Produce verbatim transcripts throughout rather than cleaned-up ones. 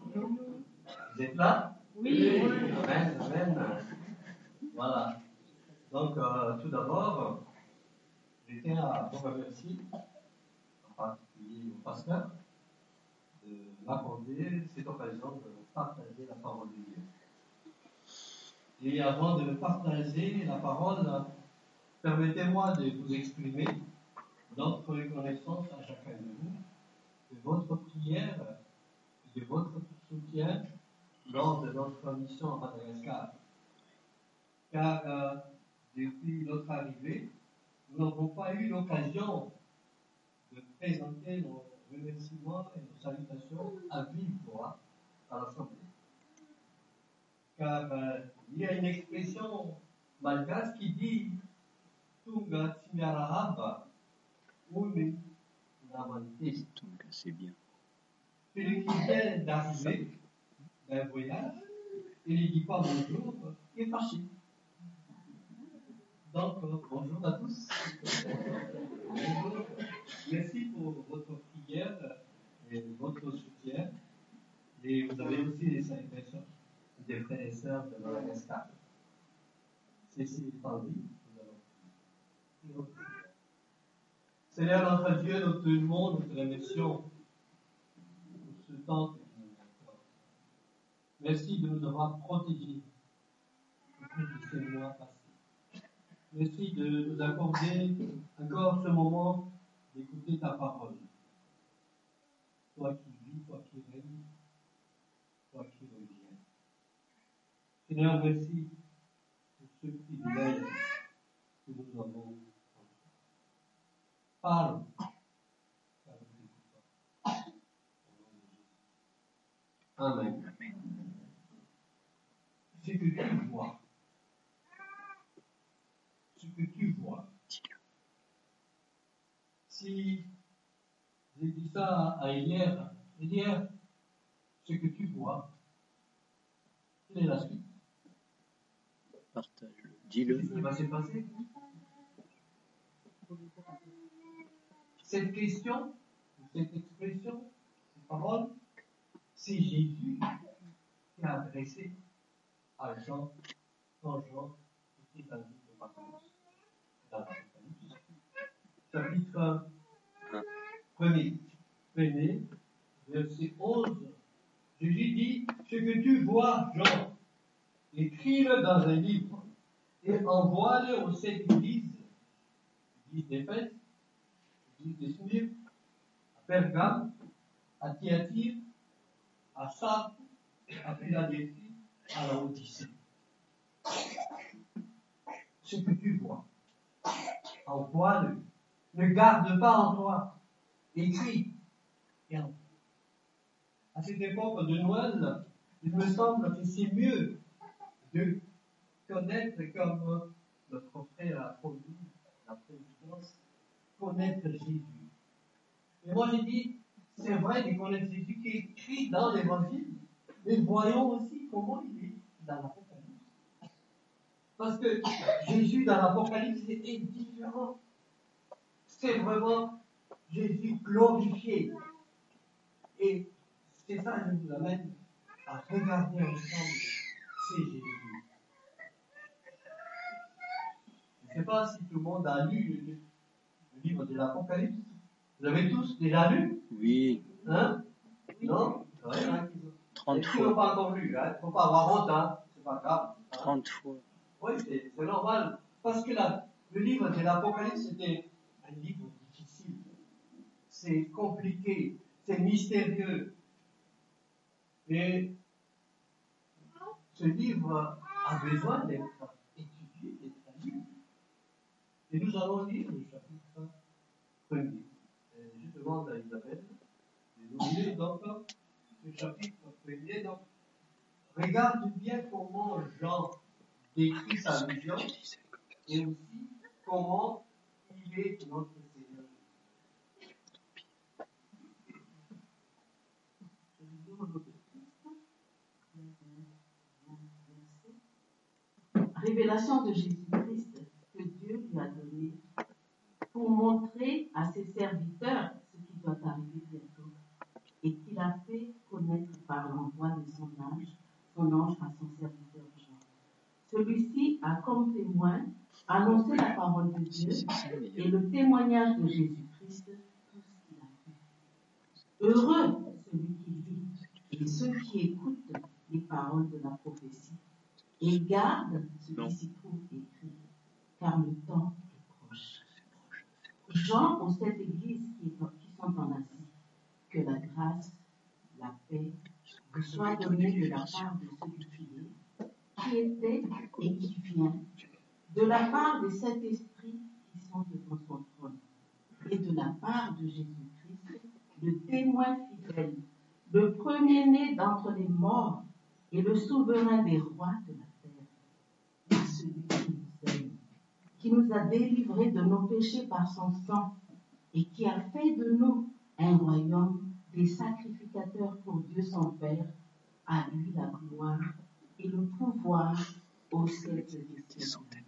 Vous êtes là? Oui. Amen, amen. Voilà. Donc, euh, tout d'abord, je tiens à vous remercier, en particulier au pasteur, de m'accorder cette occasion de partager la parole de Dieu. Et avant de partager la parole, permettez-moi de vous exprimer notre reconnaissance à chacun de vous, de votre prière et de votre soutien lors de notre mission à Madagascar. Car euh, depuis notre arrivée, nous n'avons pas eu l'occasion de présenter nos remerciements et nos salutations à vive voix à l'Assemblée. Car euh, il y a une expression malgache qui dit Tunga Tsingarahaba Uni Namante. Tunga, c'est bien. Celui qui vient d'arriver d'un voyage et ne dit pas bonjour, il est fâché. Donc, euh, bonjour à tous. Bonjour. Merci pour votre prière et votre soutien. Et vous avez aussi les salutations des frères et sœurs de Madagascar. Ceci étant dit, nous allons prier. Seigneur notre Dieu, nous te louons, nous te remercions pour ce temps que tu nous accordes. Merci de nous avoir protégés au cours de ces mois passés. Merci de nous accorder encore ce moment d'écouter ta parole. Toi qui vis, toi qui règnes, toi qui reviens. Seigneur, merci pour ce privilège que nous avons en toi. Parle, car nous t'écoutons. Au nom de Jésus. Amen. Ce que tu vois, ce que tu vois. Si j'ai dit ça à Elière, Elière, ce que tu vois, quelle est la suite? Partage-le, dis-le. Qu'est-ce qui va se passer? Cette question, cette expression, cette parole, c'est Jésus qui a adressé à Jean, quand Jean était invité au Patmos, dans l'Apocalypse. Chapitre premier, premier, verset onze. Jésus dit, ce que tu vois, Jean, écris-le dans un livre et envoie-le aux sept églises, l'église d'Éphèse, l'église de Smyrne, à Pergame, à Thyatire, à Sardes, à Philadelphie, à la Odyssée. Ce que tu vois, envoie-le. Ne garde pas en toi. Écris et envoie. À cette époque de Noël, il me semble que c'est mieux de connaître, comme notre frère a produit la présidence, connaître Jésus. Et moi j'ai dit, c'est vrai de connaître Jésus qui est écrit dans l'Évangile, mais voyons aussi comment il est dans l'Apocalypse. Parce que Jésus dans l'Apocalypse est différent. C'est vraiment Jésus glorifié. Et c'est ça qui nous amène à regarder ensemble, c'est Jésus. Je ne sais pas si tout le monde a lu le, le livre de l'Apocalypse. Vous avez tous déjà lu? Oui. Hein? Non? Ouais, hein, trente fois. Ils n'ont pas encore lu, il hein? ne faut pas avoir honte, hein? C'est pas grave. Hein? trente fois. Oui, c'est, c'est normal. Parce que la, le livre de l'Apocalypse, c'était un livre difficile. C'est compliqué, c'est mystérieux. Et ce livre a besoin d'être étudié, d'être lu. Et nous allons lire le chapitre premier. Et je demande à Isabelle de nous lire donc le chapitre premier. Donc, regarde bien comment Jean décrit sa vision et aussi comment il est notre Seigneur. Révélation de Jésus-Christ que Dieu lui a donnée pour montrer à ses serviteurs ce qui doit arriver bientôt et qu'il a fait connaître par l'envoi de son ange, son ange à son serviteur Jean. Celui-ci a comme témoin annoncé la parole de Dieu et le témoignage de Jésus-Christ, tout ce qu'il a vu. Heureux celui qui lit et ceux qui écoutent les paroles de la prophétie et gardent ce qui s'y trouve écrit, car le temps est proche. Jean aux sept églises qui sont en Asie, que la grâce, la paix, vous soit donnée de la part de celui qui est, qui était et qui vient, de la part des sept esprits qui sont devant son trône, et de la part de Jésus-Christ, le témoin fidèle, le premier-né d'entre les morts et le souverain des rois de la terre, et celui qui nous aime, qui nous a délivrés de nos péchés par son sang, et qui a fait de nous un royaume des sacrificateurs pour Dieu son Père, à lui la gloire et le pouvoir au siècle des siècles.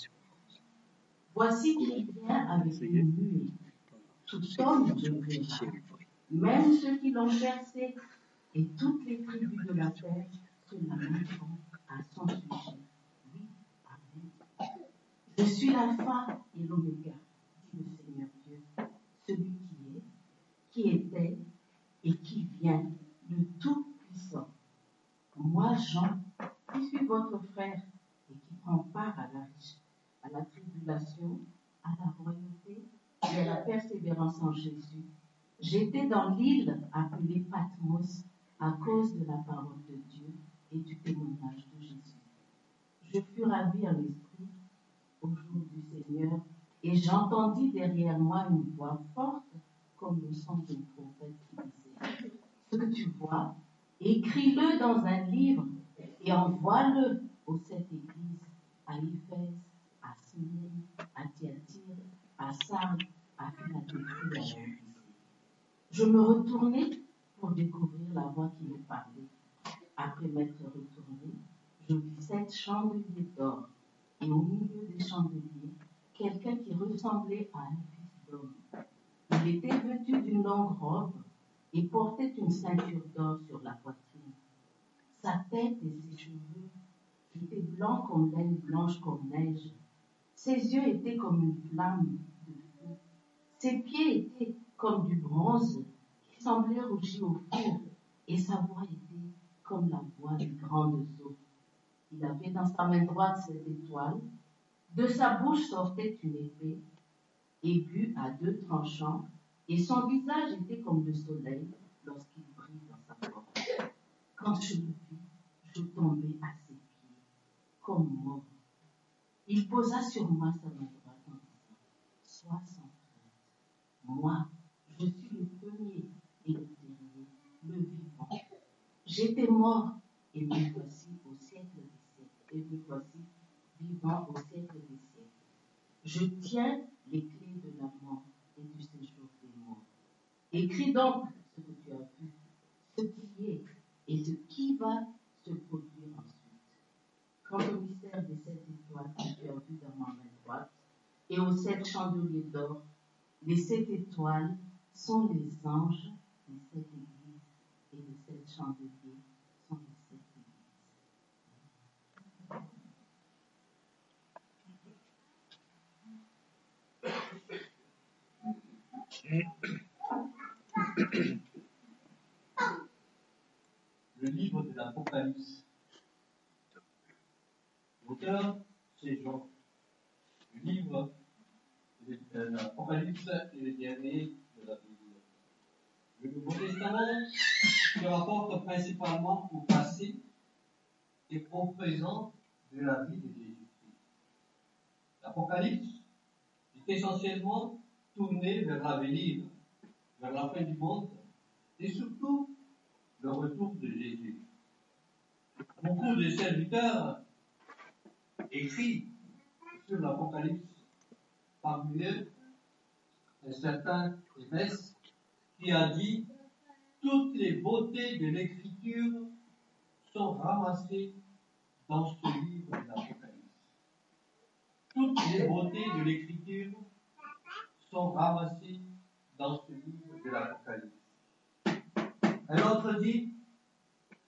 Voici qu'il vient avec une nuée. Tout homme le verra, même ceux qui l'ont percé, et toutes les tribus de la terre se lamenteront à son sujet. Oui, amen. Je suis l'alpha et l'oméga, dit le Seigneur Dieu, celui qui est, qui était et qui vient, le Tout-Puissant. Moi, Jean, qui suis votre frère et qui prend part à la, à la tribulation, à la royauté et à la persévérance en Jésus, j'étais dans l'île appelée Patmos à cause de la parole de Dieu et du témoignage de Jésus. Je fus ravi en l'esprit au jour du Seigneur, et j'entendis derrière moi une voix forte comme le son d'une trompette qui disait: ce que tu vois, écris-le dans un livre et envoie-le aux sept églises, à Éphèse, à Smyrne, à Thyatire, à Sardes, à Philadelphie et à Laodicée. Je me retournai pour découvrir la voix qui me parlait. Après m'être retourné, je vis sept chandeliers d'or, et au milieu des chandeliers, quelqu'un qui ressemblait à un fils d'homme. Il était vêtu d'une longue robe et portait une ceinture d'or sur la poitrine. Sa tête et ses cheveux étaient blancs comme laine, blanche comme neige. Ses yeux étaient comme une flamme de feu. Ses pieds étaient comme du bronze qui semblait rougi au four, et sa voix était comme la voix des grandes eaux. Il avait dans sa main droite cette étoile. De sa bouche sortait une épée, aiguë à deux tranchants, et son visage était comme le soleil lorsqu'il brille dans sa force. Quand je le vis, je tombai à ses pieds, comme mort. Il posa sur moi sa main droite en disant: sois sans crainte. Moi, je suis le premier et le dernier, le vivant. J'étais mort, et me voici au siècle des siècles, et me voici vivant au siècle des siècles. Je tiens les clés de la mort et du séjour des morts. Écris donc ce que tu as vu, ce qui est et ce qui va se produire ensuite. Quant au mystère des sept étoiles que tu as vues dans ma main droite et aux sept chandeliers d'or, les sept étoiles sont les anges des sept églises et les sept chandeliers sont les sept églises. Le livre de l'Apocalypse. L'auteur, c'est Jean. Le livre de l'Apocalypse est le dernier de la Bible. Le Nouveau Testament se rapporte principalement au passé et au présent de la vie de Jésus-Christ. L'Apocalypse est essentiellement tourné vers l'avenir, vers la fin du monde et surtout le retour de Jésus. Beaucoup de serviteurs écrits sur l'Apocalypse, parmi eux un certain Éphèse qui a dit: toutes les beautés de l'Écriture sont ramassées dans ce livre de l'Apocalypse. Toutes les beautés de l'Écriture sont ramassées dans ce livre de l'Apocalypse. Un autre dit: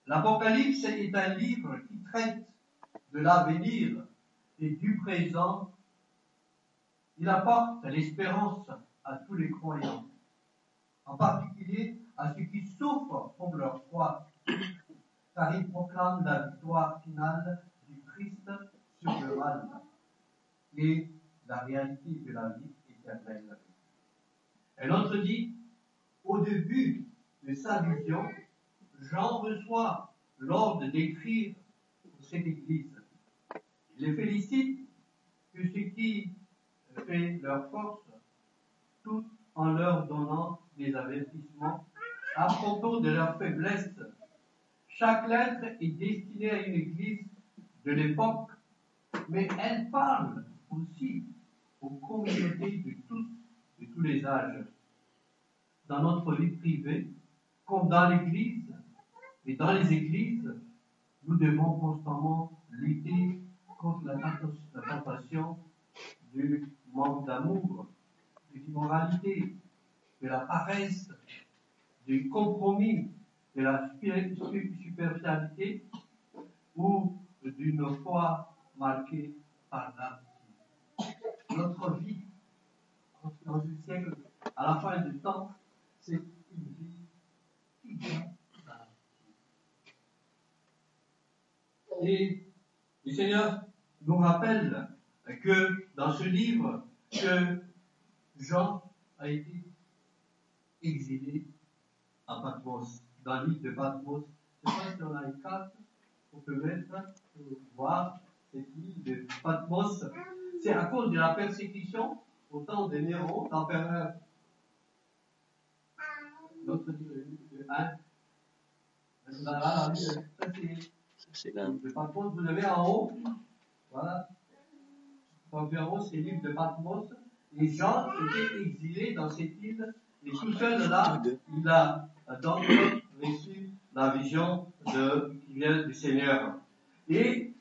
L'Apocalypse est un livre qui traite de l'avenir et du présent. Il apporte l'espérance à tous les croyants, en particulier à ceux qui souffrent pour leur foi, car il proclame la victoire finale du Christ sur le mal et la réalité de la vie éternelle. Un autre dit, au début de sa vision, Jean reçoit l'ordre d'écrire pour cette Église. Il les félicite que ce qui fait leur force, tout en leur donnant des avertissements à propos de leur faiblesse. Chaque lettre est destinée à une Église de l'époque, mais elle parle aussi aux communautés de tous, de tous les âges. Dans notre vie privée, comme dans l'Église et dans les Églises, nous devons constamment lutter contre la tentation du manque d'amour, de l'immoralité, de la paresse, du compromis, de la superficialité ou d'une foi marquée par l'amitié. Notre vie, dans ce siècle, à la fin du temps, c'est une vie qui vient d'amitié. Et le Seigneur nous rappelle que dans ce livre, que Jean a été exilé à Patmos, dans l'île de Patmos. Je ne sais pas si on a une carte, on peut mettre pour voir cette île de Patmos. C'est à cause de la persécution au temps de Néron, l'empereur. L'autre dit le un. Là, là, ça c'est le Patmos, vous l'avez en haut. Voilà. Donc en haut, c'est l'île de Patmos. Et Jean était exilé dans cette île. Et tout seul là, il a donc reçu la vision de, qui vient du Seigneur. Et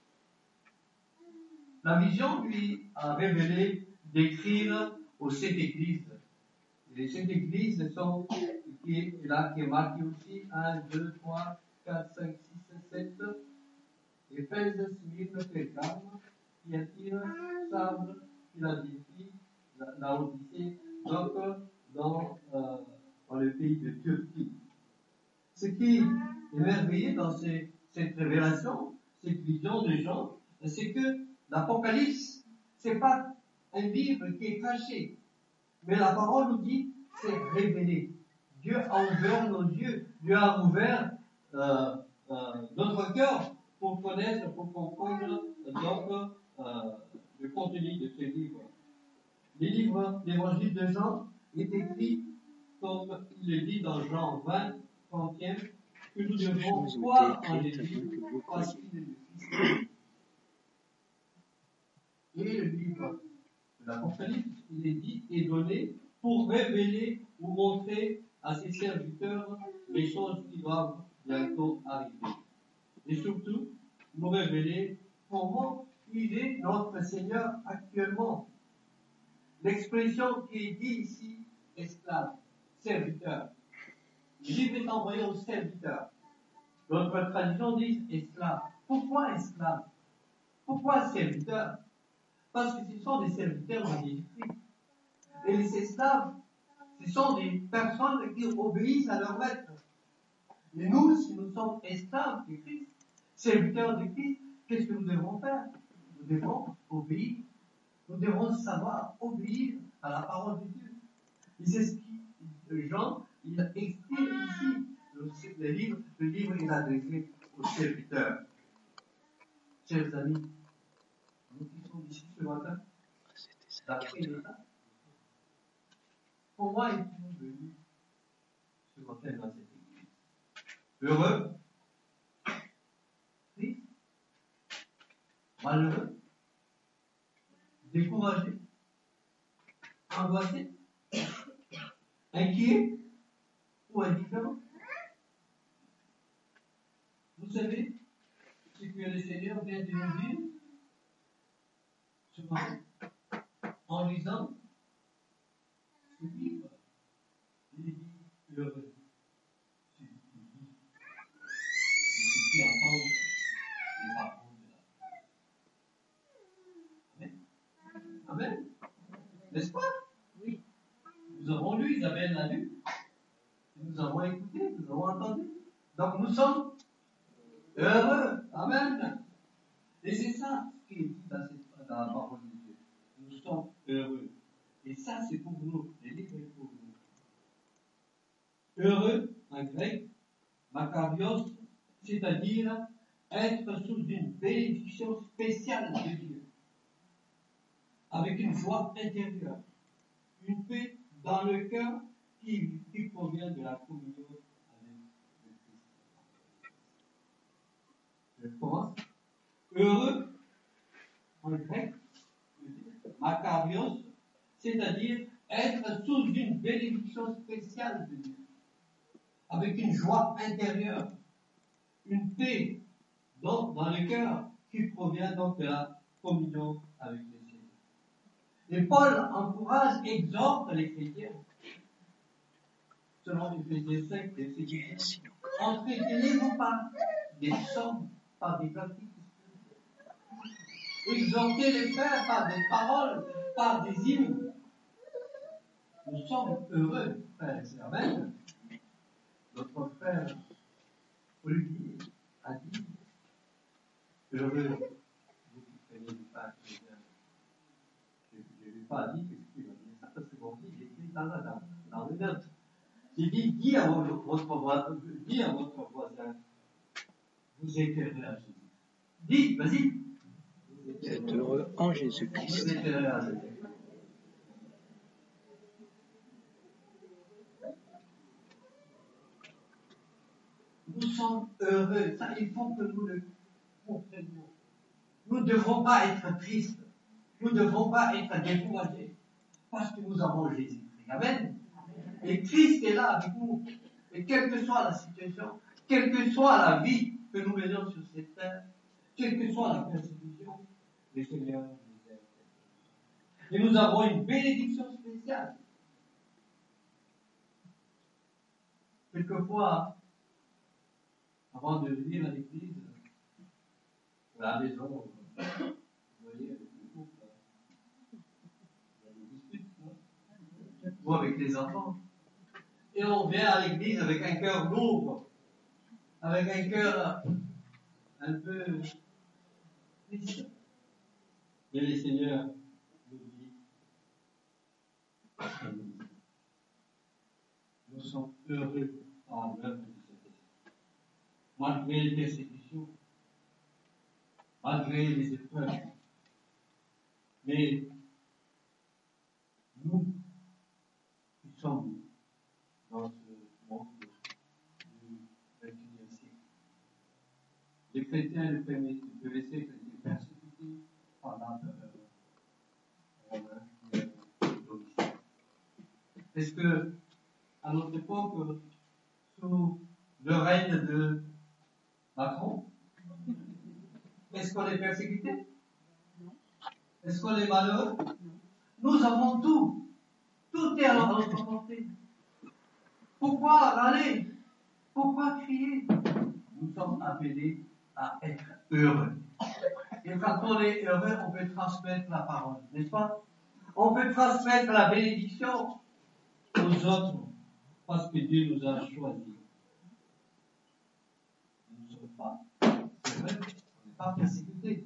la vision lui a révélé d'écrire aux sept églises. Et les sept églises sont, qui est là, qui est marqué aussi, un, deux, trois, quatre, cinq, six, sept, Éphèse, Smyrne, Pergame, Thyatire, Sardes, Philadelphie, Laodicée, donc dans, euh, dans le pays de Turquie. Ce qui est merveilleux dans ces, cette révélation, cette vision de Jean, c'est que l'Apocalypse, c'est pas un livre qui est caché, mais la parole nous dit, c'est révélé. Dieu a ouvert nos yeux, Dieu a ouvert euh, euh, notre cœur pour connaître, pour comprendre donc euh, le contenu de ce livre. Le livre, l'évangile de Jean, est écrit, comme il le dit dans Jean vingt, trente et un, que nous devons croire en Jésus parce qu'il est le Fils de Dieu. Et le livre de l'Apocalypse, il est dit, est donné pour révéler ou montrer à ses serviteurs les choses qui doivent bientôt arriver. Et surtout, nous révéler comment il est notre Seigneur actuellement. L'expression qui est dit ici, esclave, serviteur. Le livre est envoyé aux serviteurs. Notre tradition dit esclave. Pourquoi esclave? Pourquoi serviteur? Parce que ce sont des serviteurs de Jésus-Christ. Et les esclaves, ce sont des personnes qui obéissent à leur maître. Et nous, si nous sommes esclaves de Christ, serviteurs de Christ, qu'est-ce que nous devons faire? Nous devons obéir. Nous devons savoir obéir à la parole de Dieu. Et c'est ce qui, Jean, il exprime ici, le, le livre, le livre est adressé aux serviteurs. Chers amis, nous qui sommes ici ce matin, d'après l'État, comment est-il venu ce matin dans cette église? Heureux? Triste? Malheureux? Découragé? Angoissé? Inquiet? Ou indifférent? Vous savez ce que le Seigneur vient de nous dire ce matin en lisant ce livre. Il dit heureux. N'est-ce pas? Oui. Nous avons lu, Isabelle l'a lu. Nous avons écouté, nous avons entendu. Donc nous sommes heureux. Amen. Et c'est ça ce qui est dit dans, cette, dans la parole de Dieu. Nous sommes heureux. Et ça, c'est pour nous. Les livres sont pour nous. Heureux, en grec, makarios, c'est-à-dire être sous une bénédiction spéciale de Dieu, avec une joie intérieure, une paix dans le cœur qui, qui provient de la communion avec le Christ. Je commence. Heureux, en grec, makarios, c'est-à-dire être sous une bénédiction spéciale de Dieu, avec une joie intérieure, une paix donc, dans le cœur qui provient donc de la communion avec le Seigneur. Et Paul encourage, exhorte les chrétiens, selon Éphésiens cinq, verset dix, entretenez-vous par des psaumes, par des cantiques, exhortez les frères par des paroles, par des hymnes. Nous sommes heureux, frères et sœurs. Amen. Notre frère Olivier a dit heureux, vous qui prenez du pain. Je ne lui ai pas dit que tu vas dire ça parce que mon fils, j'ai écrit dans, dans, dans les notes. J'ai dit, dis à votre, votre, dis à votre voisin, vous êtes heureux à Jésus. Dis, vas-y. Vous êtes heureux en Jésus-Christ. Vous êtes heureux à Jésus. Nous sommes heureux. Ça, il faut que nous le comprenions. Nous ne devons pas être tristes. Nous ne devons pas être découragés. Parce que nous avons Jésus-Christ. Amen. Et Christ est là avec nous. Et quelle que soit la situation, quelle que soit la vie que nous menons sur cette terre, quelle que soit la persécution, le Seigneur nous aide. Et nous avons une bénédiction spéciale. Quelquefois, avant de venir à l'église, à la maison, vous voyez, avec le couple, il y a des disputes, non? Ou avec les enfants. Et on vient à l'église avec un cœur lourd, avec un cœur un peu triste. Mais le Seigneur nous dit, nous sommes heureux en l'œuvre de cet esprit. Malgré les persécutions, malgré les épreuves. Mais nous, qui sommes dans ce monde du vingt et unième siècle, les chrétiens du premier siècle étaient persécutés pendant euh, Est-ce que, à notre époque, sous le règne de Macron, est-ce qu'on est persécuté? Est-ce qu'on est malheureux? Nous avons tout. Tout est à notre portée. Pourquoi râler? Pourquoi crier? Nous sommes appelés à être heureux. Et quand on est heureux, on peut transmettre la parole, n'est-ce pas? On peut transmettre la bénédiction aux autres parce que Dieu nous a choisis. Nous ne sommes pas heureux, on n'est pas persécutés.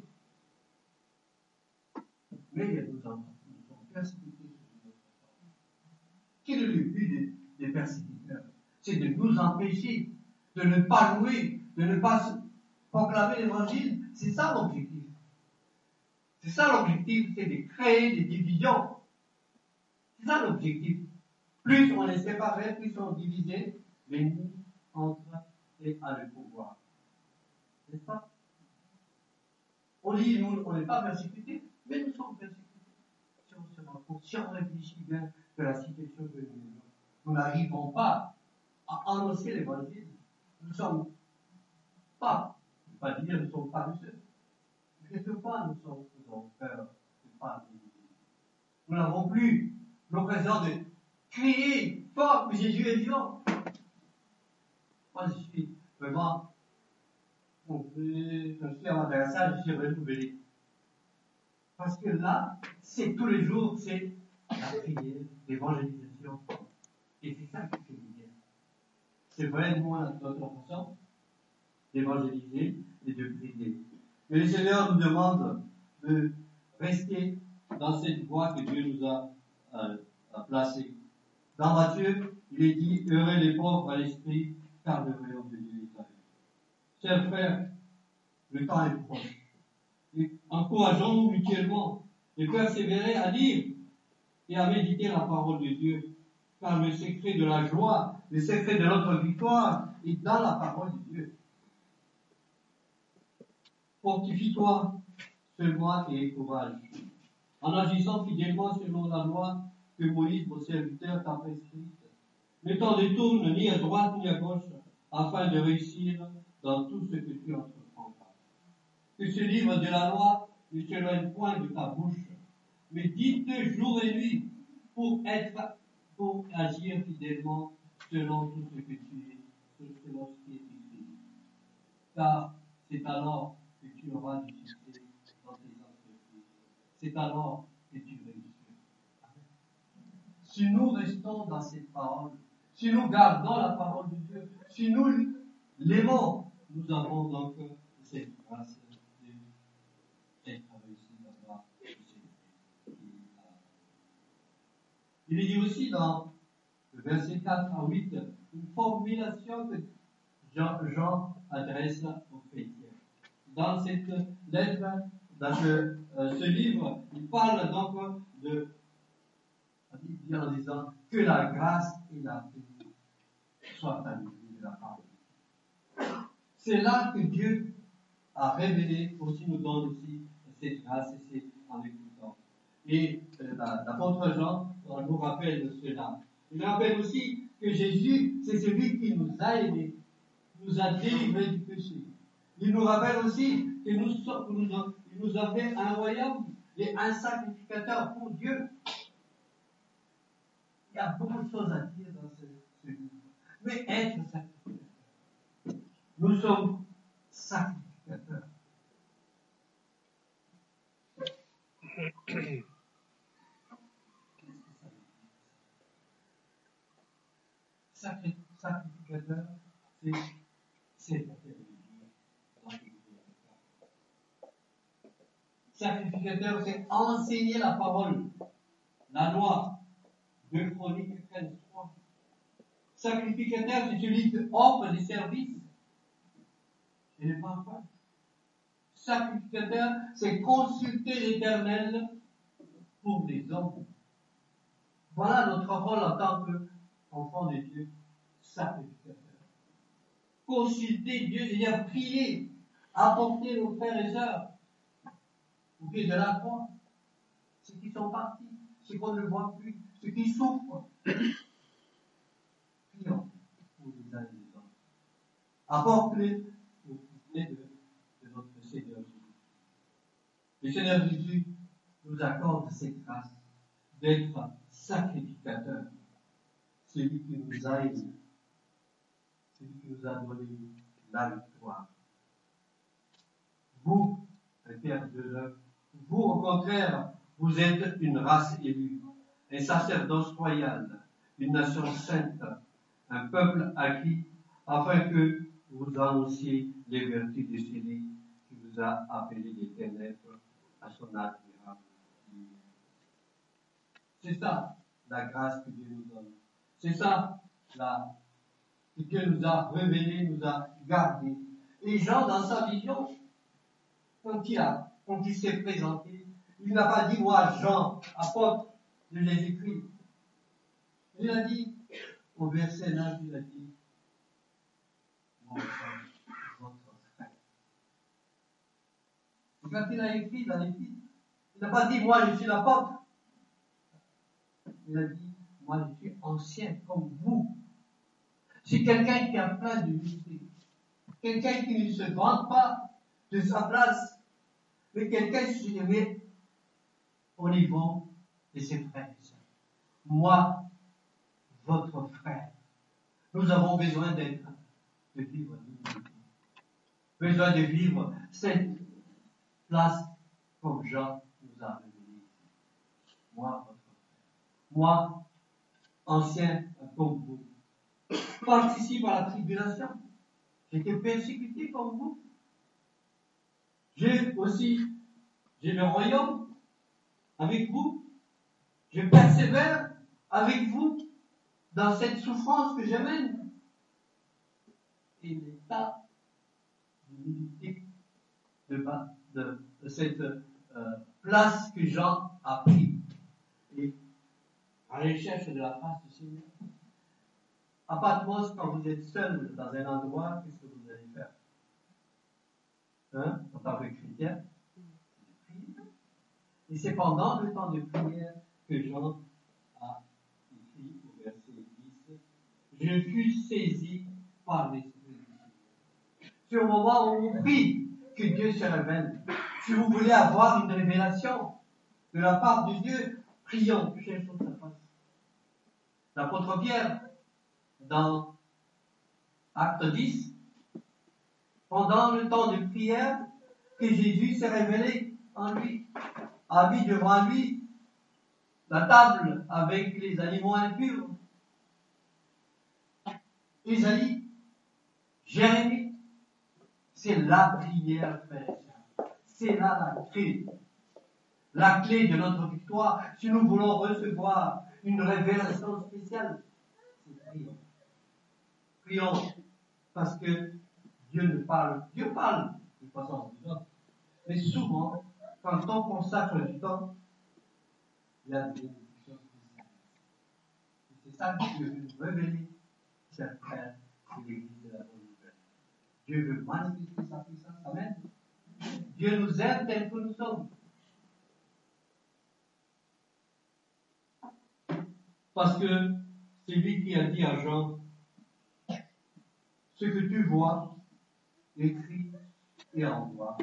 Mais il y a nous sommes persécutés sur notre part. Quel est le but des, des persécuteurs? C'est de nous empêcher de ne pas louer, de ne pas proclamer l'évangile. C'est ça l'objectif. C'est ça l'objectif, c'est de créer des divisions. C'est ça l'objectif. Plus on est séparés, plus on est divisés, l'ennemi entre et a le pouvoir. N'est-ce pas? On dit, nous, on n'est pas persécutés, mais nous sommes persécutés. Si on se rend compte, si on réfléchit bien de la situation que nous vivons, nous n'arrivons pas à annoncer l'évangile. Nous ne sommes pas, je ne vais pas dire, nous ne sommes pas paresseux. Quelquefois, nous sommes, nous avons peur de parler. Nous n'avons plus l'occasion de crier fort que Jésus est vivant. Moi, je suis vraiment, je suis à l'adversaire, je suis renouvelé. Parce que là, c'est tous les jours, c'est la prière, l'évangélisation. Et c'est ça qui fait bien. C'est vraiment notre façon d'évangéliser et de prier. Mais le Seigneur nous demande de rester dans cette voie que Dieu nous a, euh, a placée. Dans Matthieu, il est dit, heureux les pauvres à l'esprit, car le royaume de Dieu est à eux. Chers frères, le temps est proche. Et encourageons-nous mutuellement et persévérer à lire et à méditer la parole de Dieu, car le secret de la joie, le secret de notre victoire est dans la parole de Dieu. Fortifie-toi seulement et aie courage, en agissant fidèlement selon la loi que Moïse, mon serviteur, t'a prescrite. Ne t'en détourne ni à droite ni à gauche, afin de réussir dans tout ce que tu entreprendras. Que ce livre de la loi ne s'éloigne point de ta bouche, mais dis-te jour et nuit pour être, pour agir fidèlement selon tout ce que tu es, selon ce qui est écrit. Car c'est alors que tu auras du succès dans tes entreprises. C'est alors que tu réussiras. Si nous restons dans cette parole, si nous gardons la parole de Dieu, si nous l'aimons, nous avons donc cette grâce d'être réussis d'avoir le Seigneur. Il est dit aussi dans le verset quatre à huit, une formulation que Jean, Jean adresse aux chrétiens. Dans cette lettre, dans ce, euh, ce livre, il parle donc de, en disant que la grâce et la paix soient à nous de la part de Dieu. C'est là que Dieu a révélé, aussi nous donne aussi cette grâce et c'est en écoutant. Et euh, l'apôtre Jean nous rappelle cela. Il rappelle aussi que Jésus, c'est celui qui nous a aimés, nous a délivrés du péché. Il nous rappelle aussi que nous sommes, nous, il nous a fait un royaume et un sacrificateur pour Dieu. Il y a beaucoup de choses à dire dans ce, ce livre. Mais être sacrificateur. Nous sommes sacrificateurs. Qu'est-ce que ça veut dire? Sacrificateur, c'est c'est la terre de Dieu. Sacrificateur, c'est enseigner la parole, la loi. deux Chroniques treize trois. Sacrificateur, c'est celui qui offre des services et ne parle pas. Sacrificateur, c'est consulter l'Éternel pour les hommes. Voilà notre rôle en tant qu'enfant de Dieu, sacrificateur. Consulter Dieu, c'est-à-dire prier, apporter nos frères et sœurs au pied de la croix, ceux qui sont partis, ceux qu'on ne voit plus, ceux qui souffrent. Prions pour les uns et les autres. Apporte-les au pied de, de notre Seigneur Jésus. Le Seigneur Jésus nous accorde cette grâce d'être sacrificateur, celui qui nous a aimés, celui qui nous a donné la victoire. Vous, le Père de l'œuvre, vous, au contraire, vous êtes une race élue, un sacerdoce royal, une nation sainte, un peuple acquis, afin que vous annonciez les vertus de celui qui vous a appelé des ténèbres à son admirable lumière. C'est ça, la grâce que Dieu nous donne. C'est ça, la, que Dieu nous a révélé, nous a gardé. Et Jean, dans sa vision, quand il, a, quand il s'est présenté, il n'a pas dit, moi, Jean, apôtre de Jésus-Christ. Il a dit, au verset neuf, il a dit, mon frère, votre frère. Et quand il a écrit dans l'Épître, il n'a pas dit, moi, je suis l'apôtre. Il a dit, moi, je suis ancien comme vous. C'est quelqu'un qui a plein d'humilité. Quelqu'un qui ne se vante pas de sa place, mais quelqu'un qui se met au niveau de ses frères et sœurs. Moi, votre frère, nous avons besoin d'être, de vivre l'humilité. Besoin de vivre cette place comme Jean nous a révélé. Moi, votre frère. moi, ancien comme vous, participe à la tribulation. J'étais persécuté comme vous. J'ai aussi, j'ai le royaume avec vous. Je persévère avec vous dans cette souffrance que j'amène. Et l'état d'humilité de, de, de cette euh, place que Jean a pris. Et à la recherche de la face du Seigneur. À Patmos, quand vous êtes seul dans un endroit, qu'est-ce que vous allez faire? Hein? En tant que chrétien? Et c'est pendant le temps de prière que Jean a écrit au verset dix, je fus saisi par l'Esprit du Seigneur. C'est au moment où on prie que Dieu se révèle. Si vous voulez avoir une révélation de la part de Dieu, prions, cherchons sa face. L'apôtre Pierre, dans Acte dix, pendant le temps de prière, que Jésus s'est révélé en lui, a mis devant lui la table avec les animaux impurs. Isaïe, Jérémie, c'est la prière, frère. C'est là la clé. La clé de notre victoire, si nous voulons recevoir une révélation spéciale, c'est prions. Prions, parce que Dieu ne parle, Dieu parle de façon différente. Mais souvent, quand on consacre du temps, il y a des bénédictions spéciales. Et c'est ça que Dieu veut nous révéler, chers frères, de l'Église de la bonne nouvelle. Dieu veut manifester sa puissance. Amen. Dieu nous aime tel que nous sommes. Parce que c'est lui qui a dit à Jean, ce que tu vois, écris et envoie.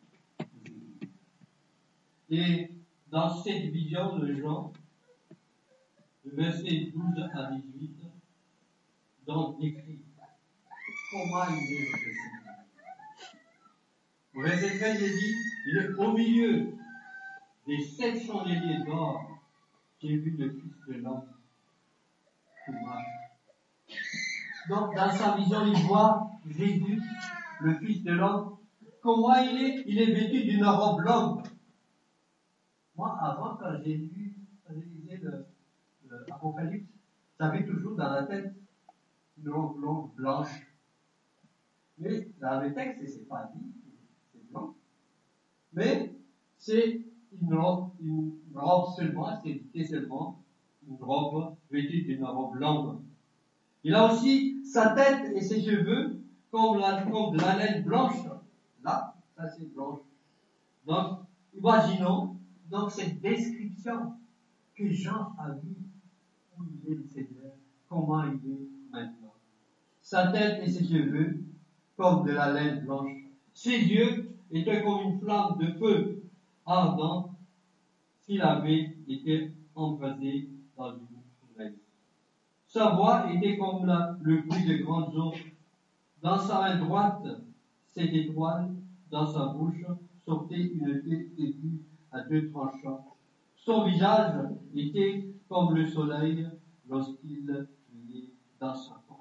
Et dans cette vision de Jean, le verset douze à dix-huit, donc décrit comment il est le Seigneur. Au verset treize, il dit, il est au milieu des sept chandeliers d'or, j'ai vu le Fils de l'homme qui marche. Donc, dans sa vision, il voit Jésus, le Fils de l'homme. Comment il est? Il est vêtu d'une robe longue. Moi, avant, quand j'ai lu, quand j'ai lisé l'Apocalypse, j'avais toujours dans la tête une robe longue blanche. Mais dans le texte, c'est pas dit, c'est blanc. Mais c'est une robe, une robe seulement, c'est dit seulement une robe vêtue d'une robe longue. Il a aussi sa tête et ses cheveux comme, la, comme de la laine blanche. Là, ça c'est blanche. Donc, imaginons donc cette description que Jean a vue où il est le Seigneur, comment il est maintenant. Sa tête et ses cheveux comme de la laine blanche. Ses yeux étaient comme une flamme de feu ardent s'il avait été embrasé dans une fournaise. Sa voix était comme la, le bruit de grandes eaux. Dans sa main droite, cette étoile, dans sa bouche, sortait une épée aiguë à deux tranchants. Son visage était comme le soleil lorsqu'il est dans sa force.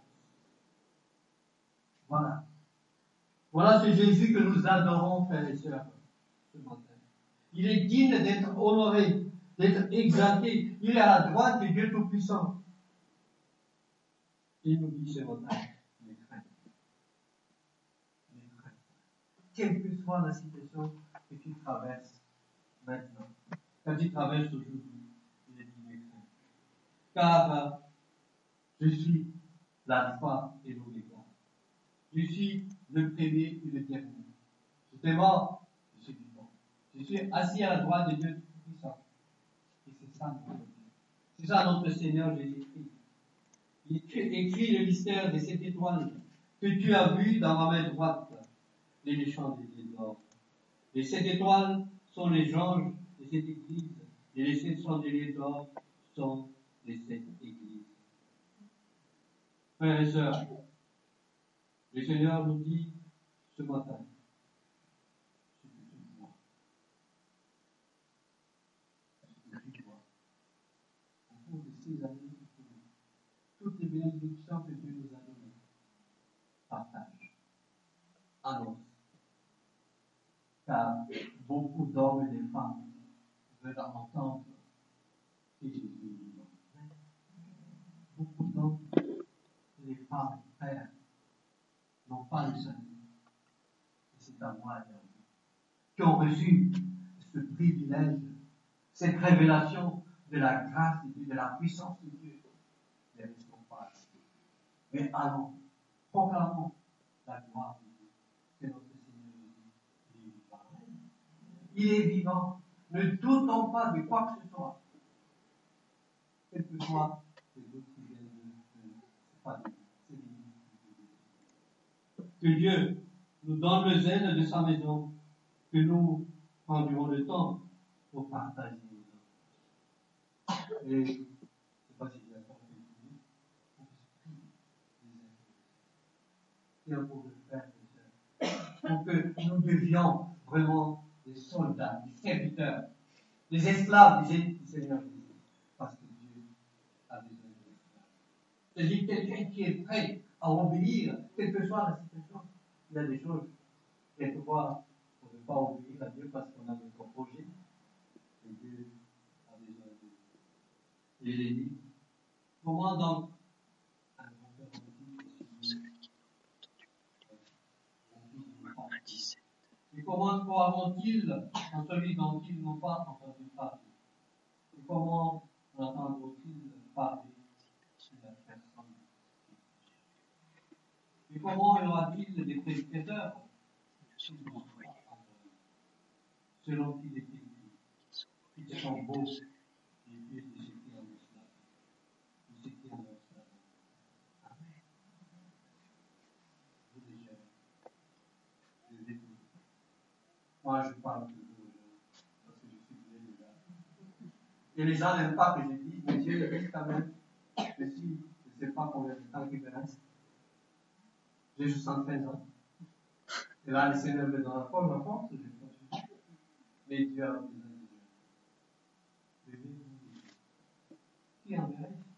Voilà. Voilà ce Jésus que nous adorons, frères et sœurs, ce matin. Il est digne d'être honoré, d'être exalté. Il est à la droite de Dieu Tout-Puissant. Il nous dit ce matin, ne crains. Ne crains. Quelle que soit la situation que tu traverses maintenant, quand tu traverses aujourd'hui, il est dit ne crains. Car euh, je suis l'alpha et l'oméga. Je suis le premier et le dernier. J'étais mort, je suis vivant. Je suis assis à la droite de Dieu Tout-Puissant. Et c'est ça notre Dieu. C'est ça notre Seigneur Jésus-Christ. Il écrit le mystère de cette étoile que tu as vu dans ma main droite, les chandeliers d'or. Et cette étoile sont les anges de cette église, et les sept chandeliers d'or sont les sept églises. Frères et sœurs, le Seigneur nous dit ce matin, ce que tu vois, ce que tu vois, au fond de ces années, toutes les bénédictions que Dieu nous a données, partage, annonce. Car beaucoup d'hommes et de femmes veulent entendre que Jésus est vivant. Beaucoup d'hommes et de femmes, frères, n'ont pas le salut. Et c'est à moi et à vous, qui ont reçu ce privilège, cette révélation de la grâce de Dieu, de la puissance de Dieu. Ne restons pas assis. Mais allons, proclamons la gloire de Dieu, que notre Seigneur Jésus est vivant. Il est vivant. Ne doutons pas de quoi que ce soit. Quel que soit les autres qui viennent de ne pas de c'est que Dieu nous donne le zèle de sa maison, que nous prendrons le temps pour partager nos hommes. Et je ne sais pas si j'ai encore quelque chose, pour que je pour le faire, pour que nous devions vraiment des soldats, des serviteurs, des esclaves du Seigneur Jésus, parce que Dieu a besoin de l'esclave. C'est-à-dire quelqu'un qui est prêt à obéir, quelle que soit la situation. Il y a des choses, quelquefois, on ne veut pas obéir à Dieu parce qu'on a notre projet, et Dieu a besoin de l'aider. Comment donc et comment croiront-ils en celui dont ils n'ont pas entendu parler? Et comment entendront-ils parler de la personne? Et comment y aura-t-il des prédicateurs selon qui les pays qui sont beaux et puis de ce qui en est cela? De ce qui en est cela. Amen. Vous déjà, je vais vous. Moi, je parle toujours aux gens parce que je suis vieux déjà. Et les gens n'aiment pas que je dise, mais Dieu le reste quand même. Je suis, je ne sais pas combien de temps il me reste. J'ai soixante-quinze ans. Et là, le Seigneur me donne encore ma force, je continue. Mais Dieu a besoin de Dieu. Je vais vous dire. Qui enverrai?